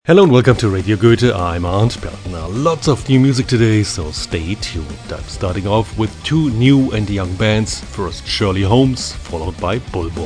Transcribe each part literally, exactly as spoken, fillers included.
Hello and welcome to Radio Goethe. I'm Arndt Bergner. Lots of new music today, so stay tuned. I'm starting off with two new and young bands. First Shirley Holmes, followed by Bulbo.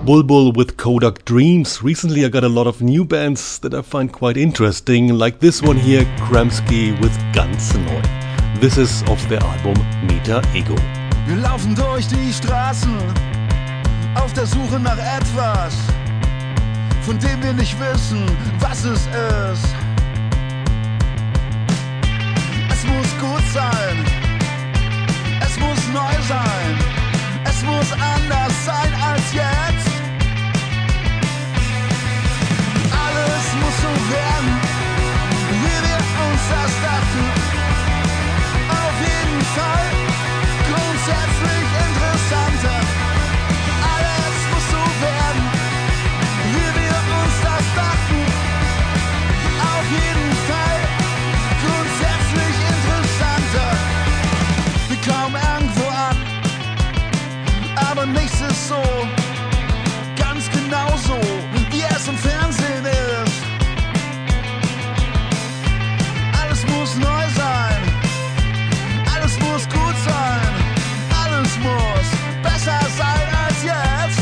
Bulbul with Kodak Dreams. Recently I got a lot of new bands that I find quite interesting, like this one here, Kramsky with Ganz Neu. This is off their album Meta Ego. Wir laufen durch die Straßen, auf der Suche nach etwas, von dem wir nicht wissen, was es ist. Es muss gut sein, es muss neu sein, es muss anders sein als jetzt. Alles muss so werden, wie wir uns das dachten. Auf jeden Fall grundsätzlich interessanter. Alles muss so werden, wie wir uns das dachten. Auf jeden Fall grundsätzlich interessanter. Wir kommen irgendwo an, aber nichts ist so, ganz genau so, wie es im Fernsehen ist. Alles muss neu sein, alles muss gut sein, alles muss besser sein als jetzt.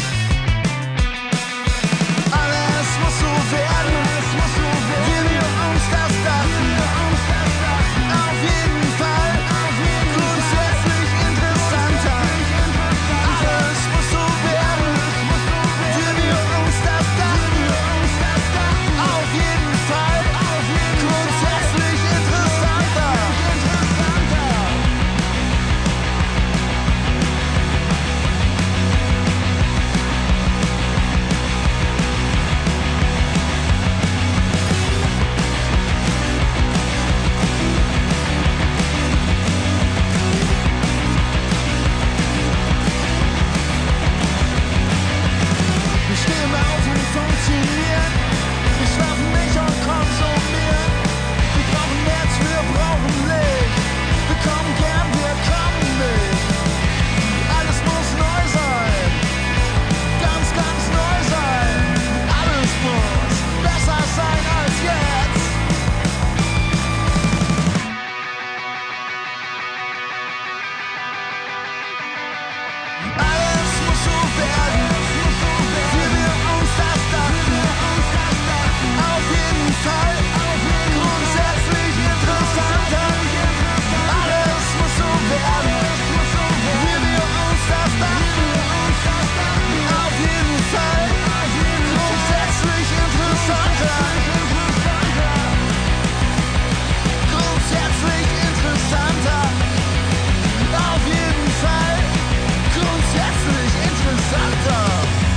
Alles muss so werden, wie wir uns das dachten. Auf jeden Fall grundsätzlich interessanter. Alles muss so werden, wie wir uns das dachten. Auf jeden Fall grundsätzlich interessanter. Wir stehen auf und funktionieren. Wir schlafen nicht und konsumieren. Wir brauchen Netz, wir brauchen Licht. Wir kommen gern, wir kommen nicht. Alles muss neu sein. Ganz, ganz neu sein. Alles muss besser sein als jetzt. Alles muss so werden, wie wir uns das dachten. Auf jeden Fall grundsätzlich interessanter. Alles muss so werden, wie wir uns das dachten. Auf jeden Fall grundsätzlich interessanter. Grundsätzlich interessanter. Auf jeden Fall grundsätzlich interessanter.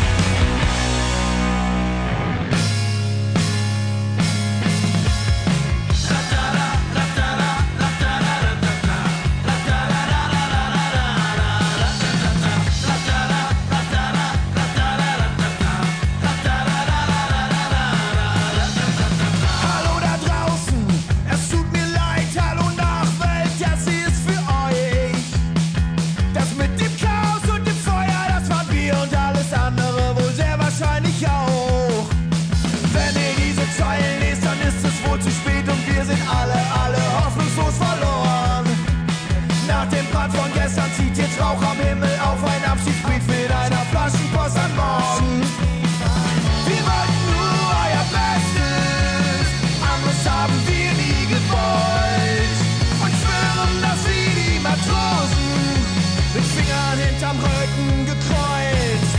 Hallo da draußen, es tut mir leid, hallo Nachwelt, das hier ist für euch. Das mit dem Chaos und dem Feuer, das waren wir und alles andere wohl sehr wahrscheinlich auch. Wenn ihr diese Zeilen lest, dann ist es wohl zu spät und wir sind alle, alle hoffnungslos verloren. Nach dem Brand von gestern zieht jetzt Rauch am Himmel auf, ein Abschiedsbrief mit einer Flaschenpost an morgen. Wir wollten nur euer Bestes, anderes haben wir nie gewollt. Und schwören, dass wir die Matrosen mit Fingern hinterm Rücken gekreuzt.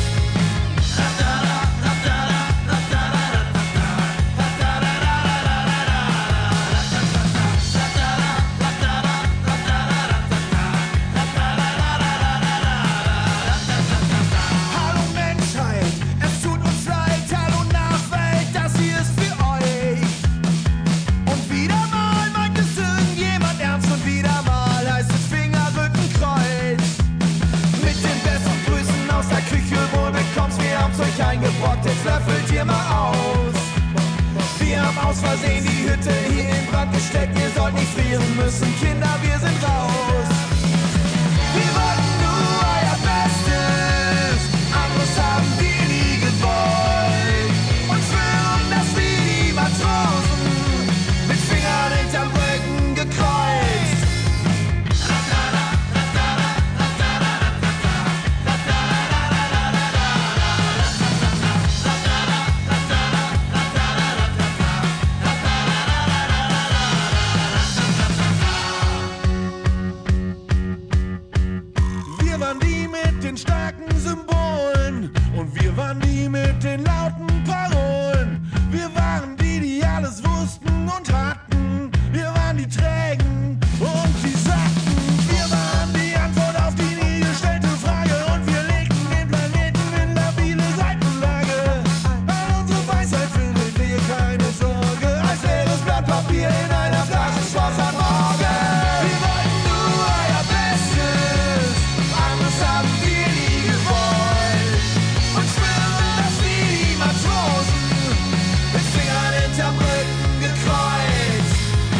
Hallo Menschheit, es tut uns leid, hallo Nachwelt, das hier ist für euch. Und wieder mal meint es irgendjemand ernst und wieder mal heißt es Fingerrückenkreuz. Mit den besten Grüßen aus der Küche, wohl bekommt's, wir haben's euch eingebrockt, jetzt löffelt ihr mal aus. Wir haben aus Versehen die Hütte hier in Brand gesteckt, ihr sollt nicht frieren müssen, Kinder, wir sind raus. Wir wollten nur euer Bestes, anderes haben wir nie gewollt. Und schwören, dass wir die Matrosen mit Fingern hinterm Rücken gekreuzt. hatten und hatten. Wir waren die Trägen und die Sacken. Wir waren die Antwort auf die nie gestellte Frage. Und wir legten den Planeten in labile Seitenlage. An unsere Weisheit findet ihr keine Sorge. Als leeres Blatt Papier in einer Flasche Schwarz am Morgen. Wir wollten nur euer Bestes. Anders haben wir nie gewollt. Und schwören, dass wir die Matrosen mit Fingern hinterm Rücken gekreuzt.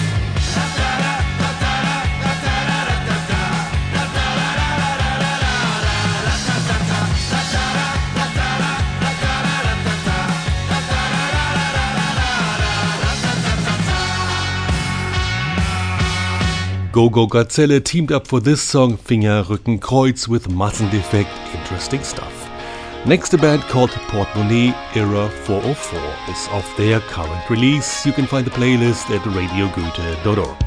Go-Go Gazelle teamed up for this song Finger, Rücken, Kreuz with Massen Defect. Interesting stuff. Next, a band called Portemonnaie Era four oh four is off their current release. You can find the playlist at radio goethe dot org.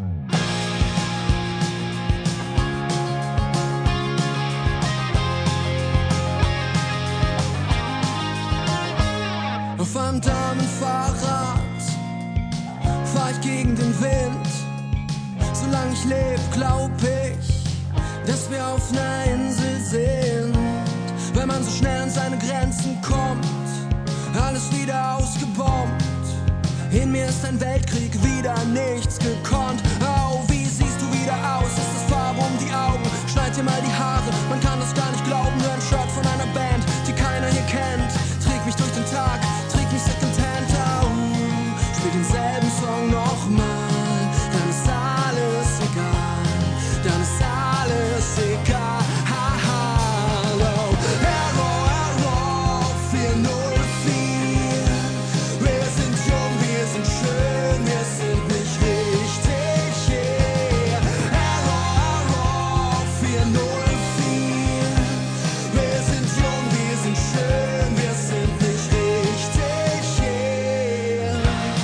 Auf einem Damenfahrrad fahr ich gegen den Wind. Solange ich leb, glaub ich, dass wir auf einer Insel sind. Wenn man so schnell an seine Grenzen kommt, alles wieder ausgebombt. In mir ist ein Weltkrieg, wieder nichts gekonnt. Au, wie siehst du wieder aus? Ist es Farbe um die Augen? Schneid dir mal die Haare, man kann das gar nicht glauben. Hör ein Shirt von einer Band, die keiner hier kennt. Träg mich durch den Tag, träg mich Secondhand. Au, spiel denselben Song nochmal, dann ist alles egal, dann ist alles egal. Hallo, Error, Error, vier null vier. Wir sind jung, wir sind schön, wir sind nicht richtig, yeah. Error, Error, vier null vier. Wir sind jung, wir sind schön, wir sind nicht richtig, yeah.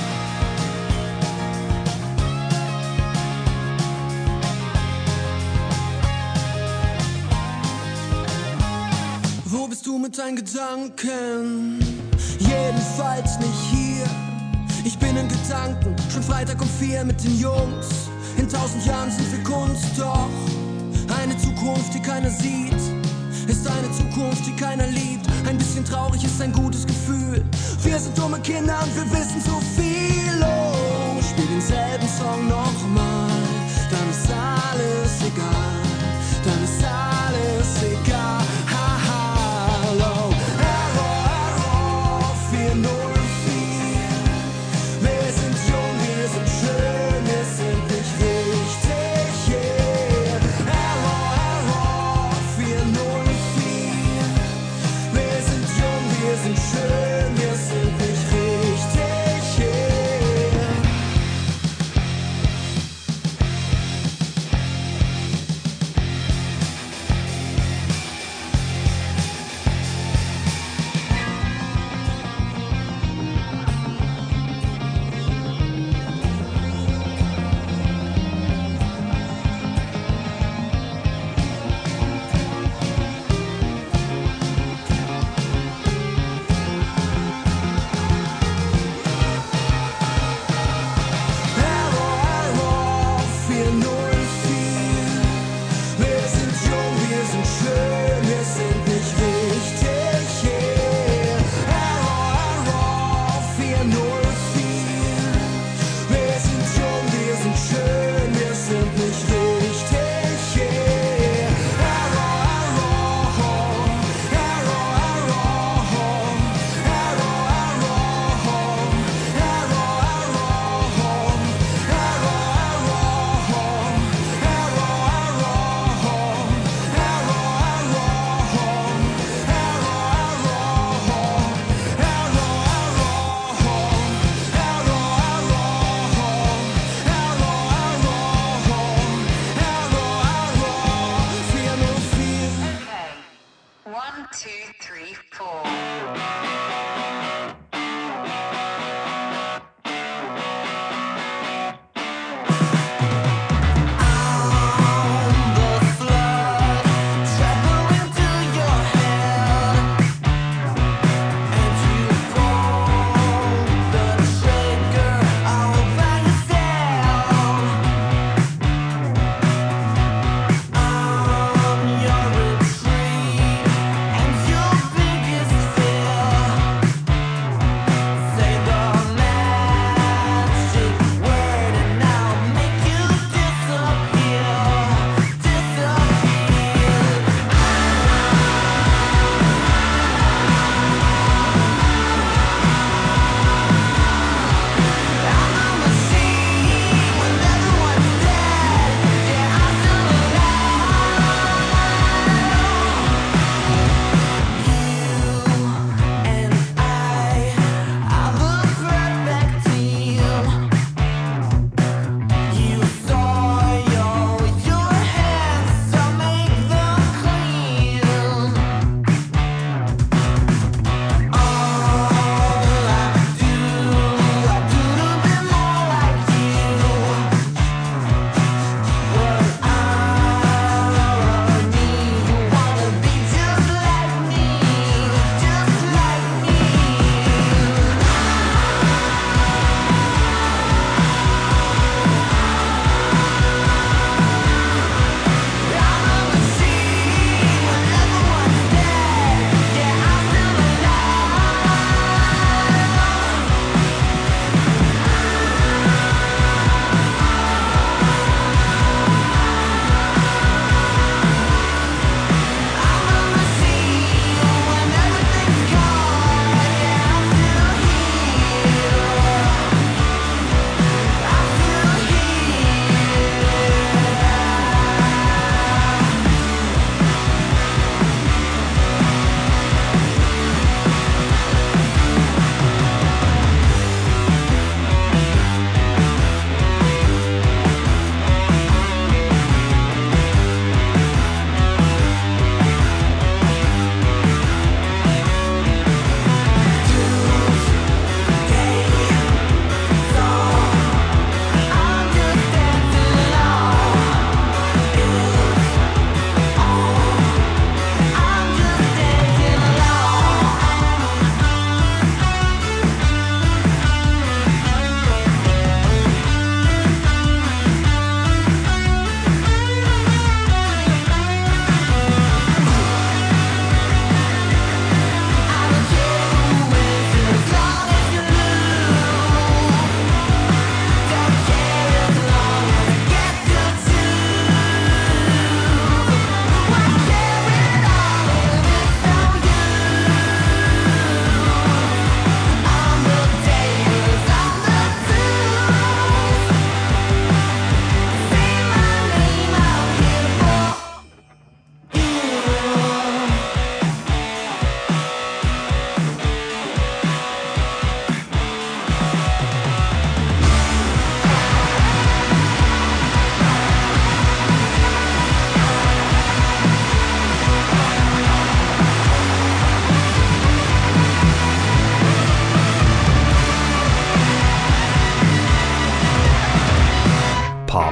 Wo bist du mit deinen Gedanken? Jedenfalls nicht hier. Ich bin in Gedanken, schon Freitag um vier mit den Jungs. In tausend Jahren sind wir Kunst, doch eine Zukunft, die keiner sieht, ist eine Zukunft, die keiner liebt. Ein bisschen traurig ist ein gutes Gefühl. Wir sind dumme Kinder und wir wissen so viel. Oh, spiel denselben Song nochmal, dann ist alles egal, dann ist alles egal. Hallo, Error, Error, vier null vier. Wir sind jung, wir sind schön, wir sind nicht richtig, yeah. Error, Error, vier null vier. Wir sind jung, wir sind schön, wir sind nicht richtig, yeah.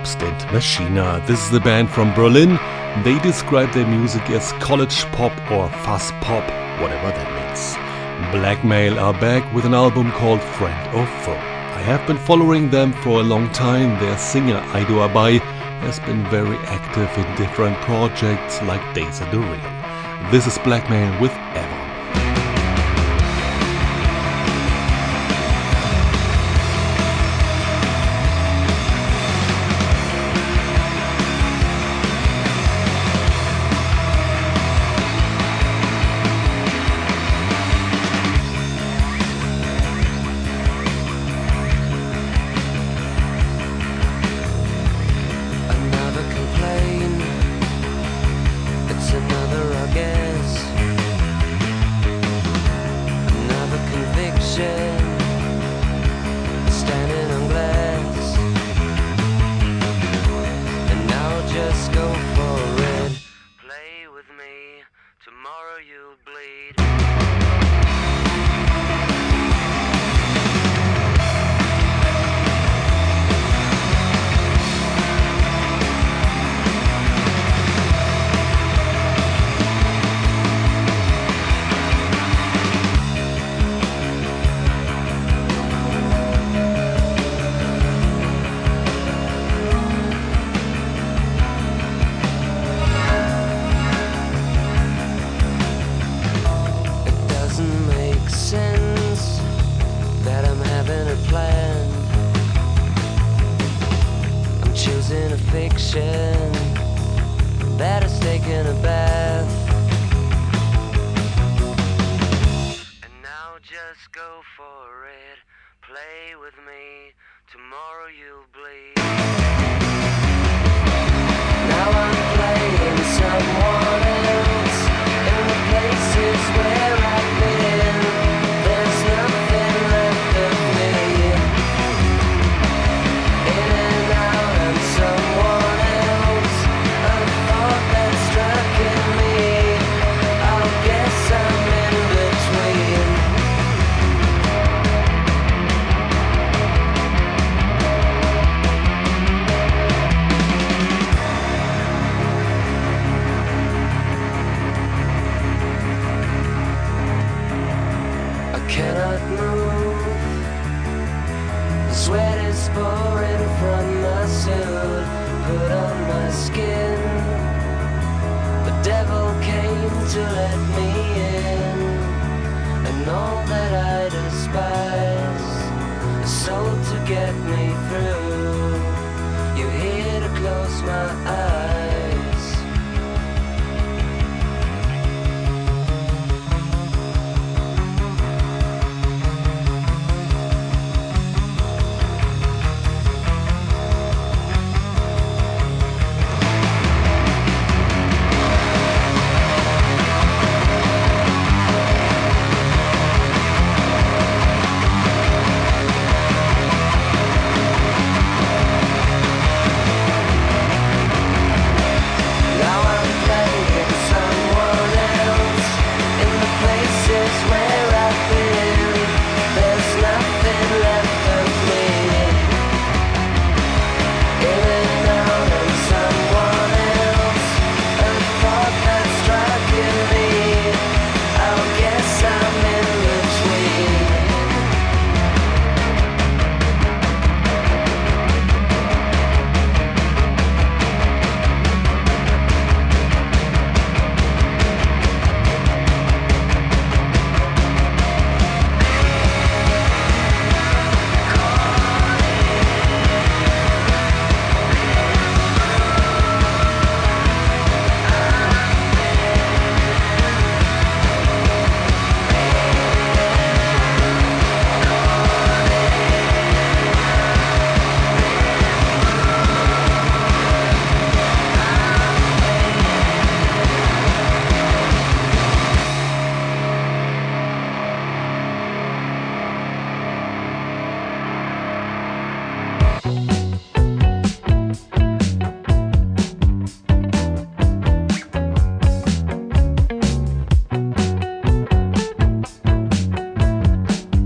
Obst and Machina. This is the band from Berlin. They describe their music as college pop or fuzz pop, whatever that means. Blackmail are back with an album called Friend or Foe. I have been following them for a long time. Their singer Aido Abai has been very active in different projects like Days Are the Real. This is Blackmail with Ever.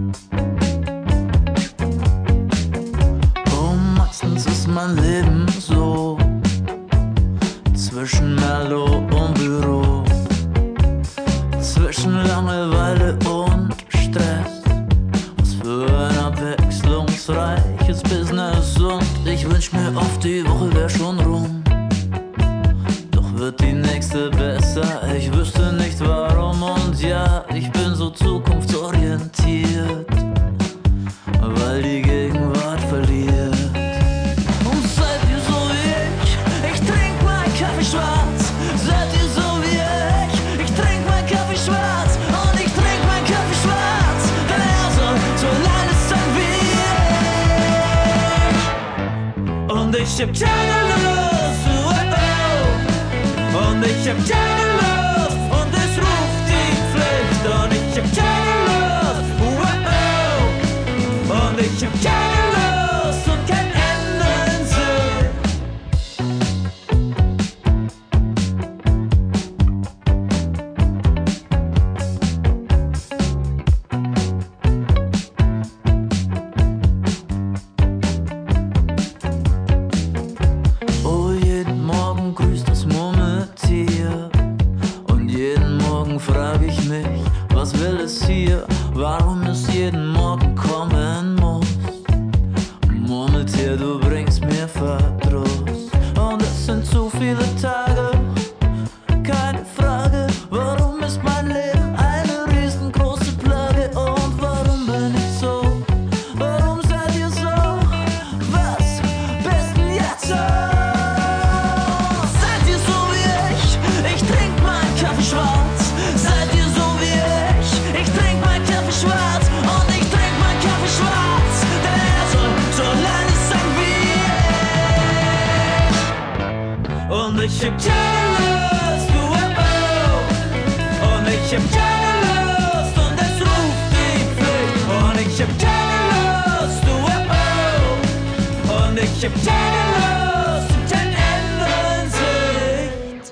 mein Leben so Fitness und ich wünsch mir oft, die Woche wär schon rum. Doch wird die nächste besser, ich wüsste nicht warum. Und ja, ich bin so zukunftsorientiert, weil die Gegenwart verliert. Und seid ihr so wie ich, ich trink meinen Kaffee schwarz. Seid ihr so wie ich, ich trink meinen Kaffee schwarz. Und ich trink meinen Kaffee schwarz, denn er soll so lange sein wie ich. Und ich hab keine Lust, oh oh. Und ich hab keine Lust, und es ruft die Pflicht. Und ich hab keine Lust, oh oh. Und ich hab keine Lust und kein Ende in Sicht. Oh, jeden Morgen grüßt das Murmeltier. Und jeden Morgen frag ich mich, was will es hier? Warum es jeden Morgen kommen muss? Murmeltier, du bringst mir Verdruss. Und es sind zu viele Tage, keine Frage. Warum ist mein Leben eine riesengroße Plage? Und warum bin ich so? Warum seid ihr so? Was bist denn jetzt so? Seid ihr so wie ich? Ich trink meinen Kaffee schwarz. Seid ihr so wie ich? Ich trink meinen Kaffee schwarz. Und ich trink meinen Kaffee schwarz, denn er soll so lange sein wie ich. Und ich hab keine Lust, oh oh. Und ich hab keine Lust, und es ruft die Pflicht. Und ich hab keine Lust, oh oh. Und ich hab keine Lust und kein Ende in Sicht.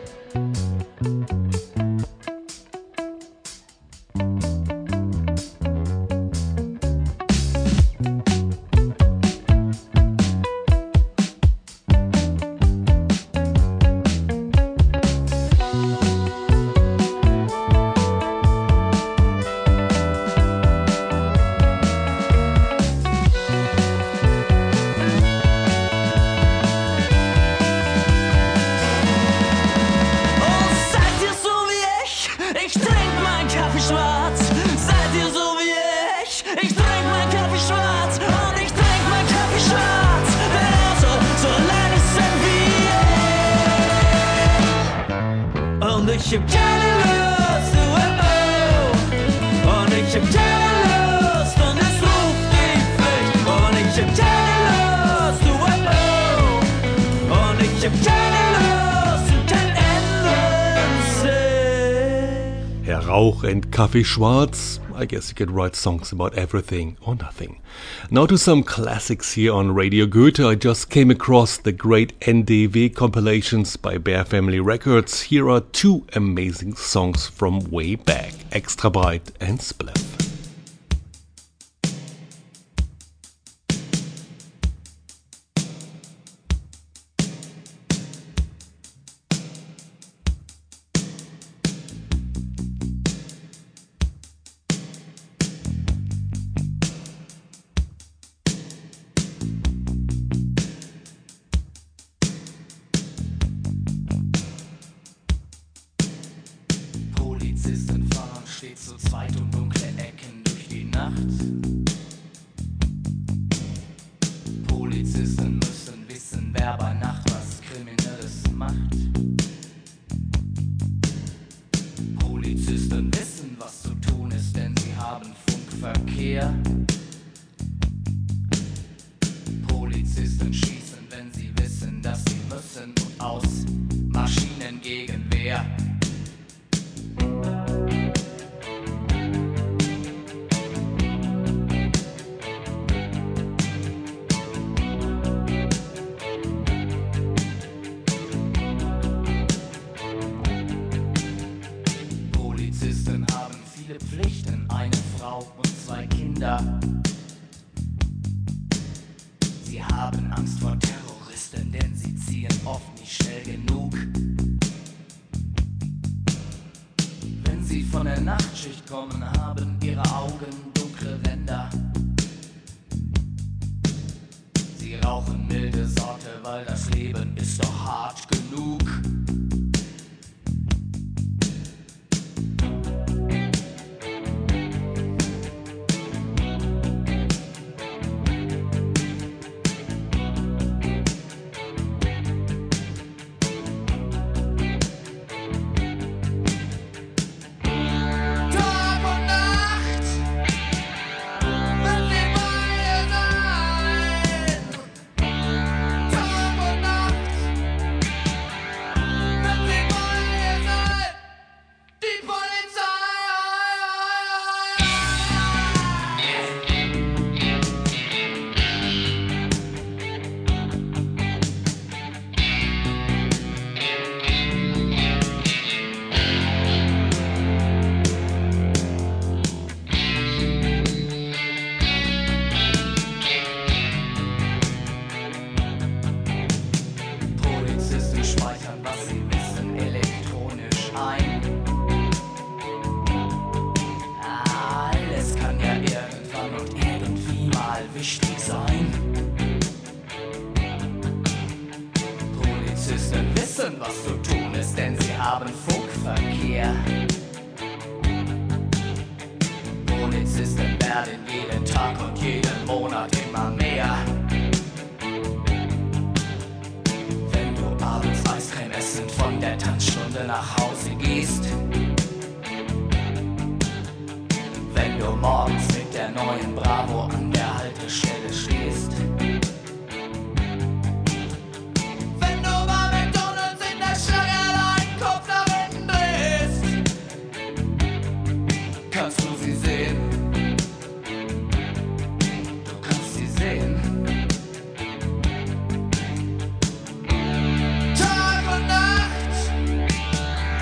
Oh, seid ihr so wie ich? Ich trink meinen Kaffee schwarz. Seid ihr so wie ich? Ich trink meinen Kaffee schwarz. Und ich trink meinen Kaffee schwarz, denn er soll so lange sein wie ich. Und ich hab keine Lust, oh oh. Und ich hab keine Lust, und es ruft die Pflicht. Und ich hab keine Lust, oh oh. Und ich hab keine Lust und kein Ende in Sicht. Herr Rauch and Kaffee Schwarz. I guess you could write songs about everything or nothing. Now to some classics here on Radio Goethe. I just came across the great N D W compilations by Bear Family Records. Here are two amazing songs from way back, Extra Breit and Spliff. Polizisten fahren stets zu zweit um dunkle Ecken durch die Nacht. Polizisten müssen wissen, wer bei Nacht was Kriminelles macht. Polizisten wissen, was zu tun ist, denn sie haben Funkverkehr. Polizisten schießen, wenn sie wissen, dass sie müssen, und aus Maschinengegenwehr. Polizisten haben viele Pflichten, eine Frau und zwei Kinder. Sie haben Angst vor Terroristen, denn sie ziehen oft nicht schnell genug. Wenn sie von der Nachtschicht kommen, haben ihre Augen dunkle Ränder. Sie rauchen milde Sorte, weil das Leben ist doch hart genug. Was zu tun ist, denn sie haben Funkverkehr. Polizisten werden jeden Tag und jeden Monat immer mehr. Wenn du abends Eiscreme essend von der Tanzstunde nach Hause gehst, wenn du morgens mit der neuen Bravo an der Haltestelle stehst, kannst du sie sehen? Du kannst sie sehen. Tag und Nacht,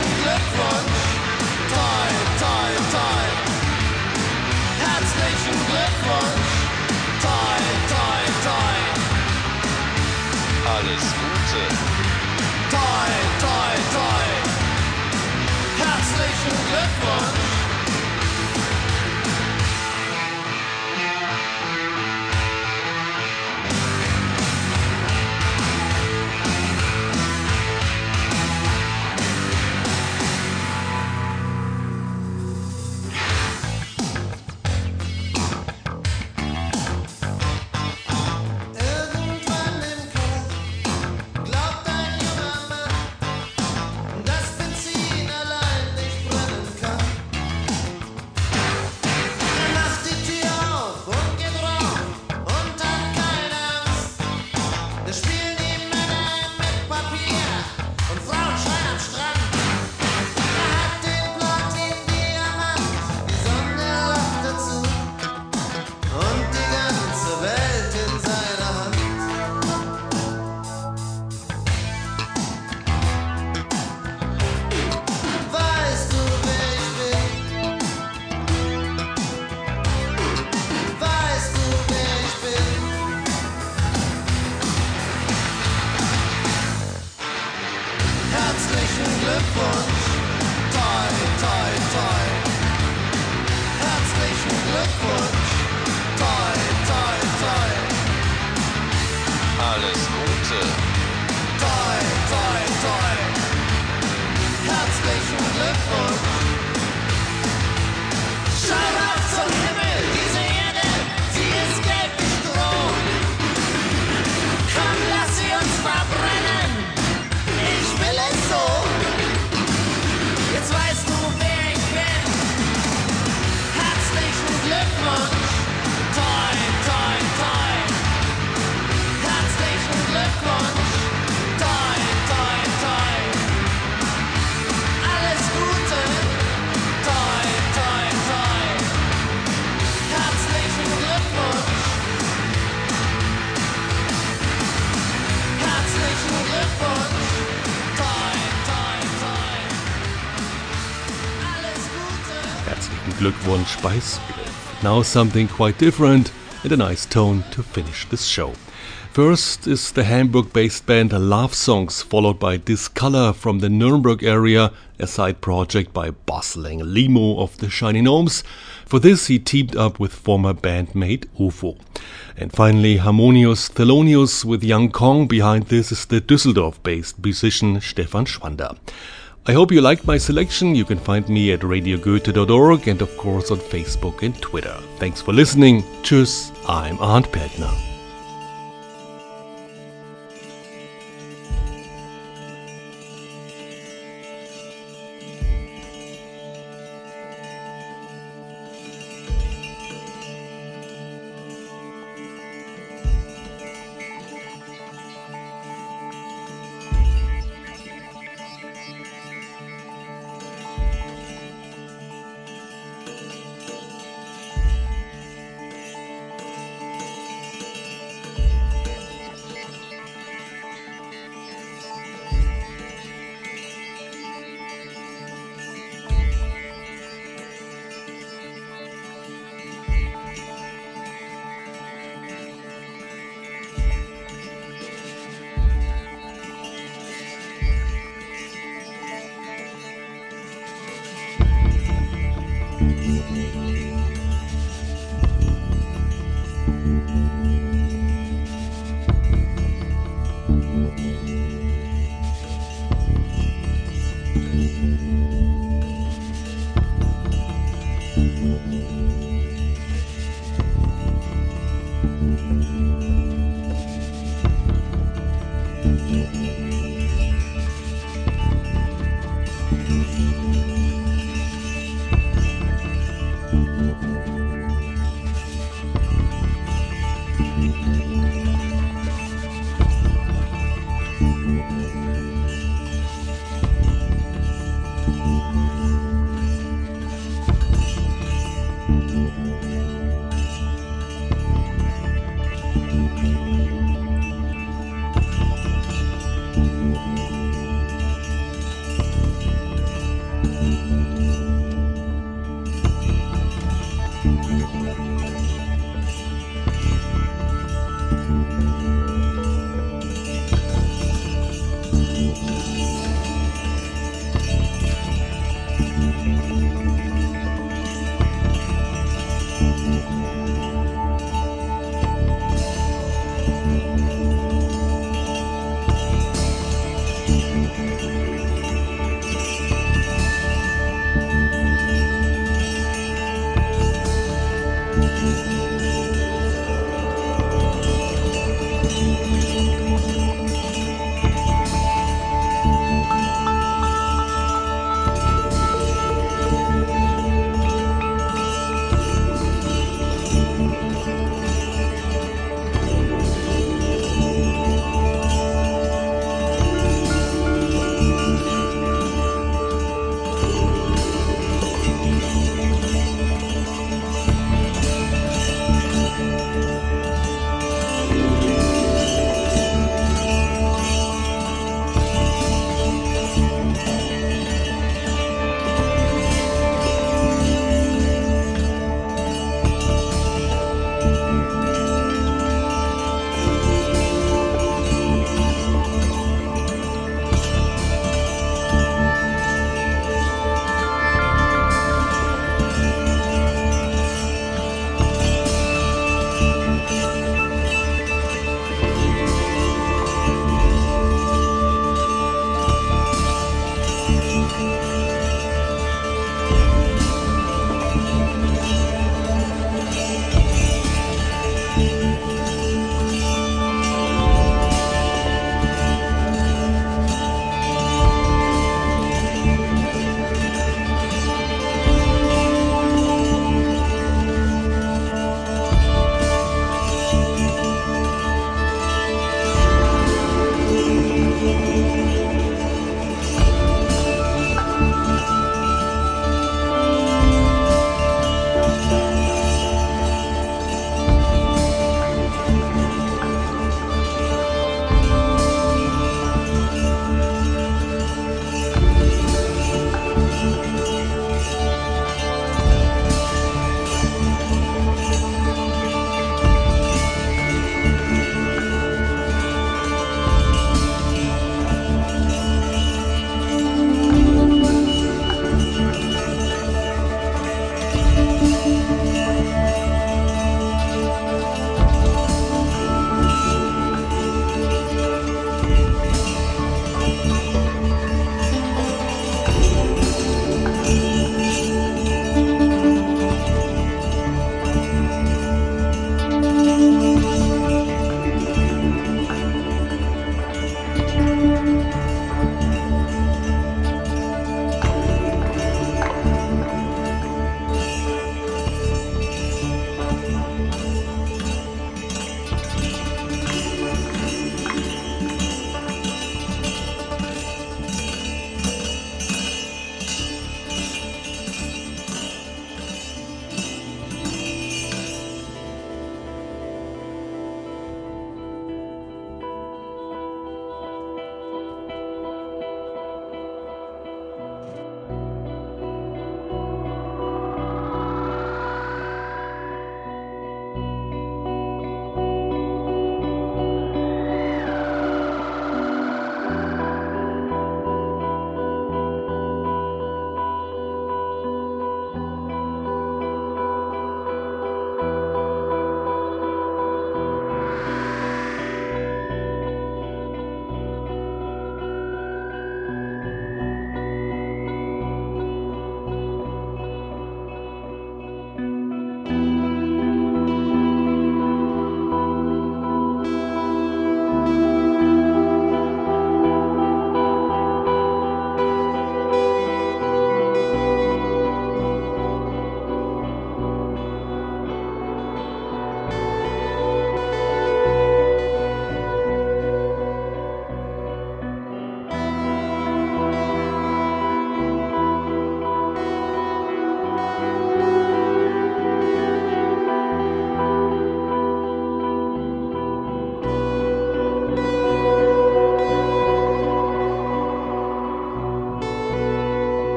Herzlichen Glückwunsch, toi, toi, toi. Herzlichen Glückwunsch, toi, toi, toi. Alles Gute. Toi, toi, toi. Herzlichen Glückwunsch. Irgendwann im Keller glaubt ein junger Mann, dass Benzin allein nicht brennen kann. Er macht die Tür auf und geht rauf und hat keine Angst. Da spielen ihm Männer mit Papier und Frauen schreien am Strand. Er hat den Platin-Diamant, die Sonne lacht dazu und die ganze Welt in seiner Hand. Weißt du, wer ich bin? Weißt du, wer ich bin? Herzlichen Glückwunsch, toi, toi, toi. Herzlichen Glückwunsch, toi, toi, toi. Alles Gute. Toi, toi, toi. Herzlichen Glückwunsch. Schaut auf zum Himmel, diese Erde, sie ist gelblich grau. Komm, lass sie uns verbrennen. Ich will es so. Jetzt weißt du, wer ich bin. Herzlichen Glückwunsch. Toi, toi, toi. Herzlichen Glückwunsch. Toi, toi, toi. Alles Gute. Toi, toi, toi. Herzlichen Glückwunsch. Herzlichen Glückwunsch. Toi, toi, toi. Alles Gute. Herzlichen Glückwunsch bei Spirit. Now something quite different and a nice tone to finish this show. First is the Hamburg-based band Love Songs, followed by Discolor from the Nuremberg area, a side project by bustling Limo of the Shining Gnomes. For this he teamed up with former bandmate U F O. And finally Harmonious Thelonious with Young Kong. Behind this is the Düsseldorf-based musician Stefan Schwander. I hope you liked my selection. You can find me at radio goethe dot org and of course on Facebook and Twitter. Thanks for listening. Tschüss, I'm Arndt Peltner.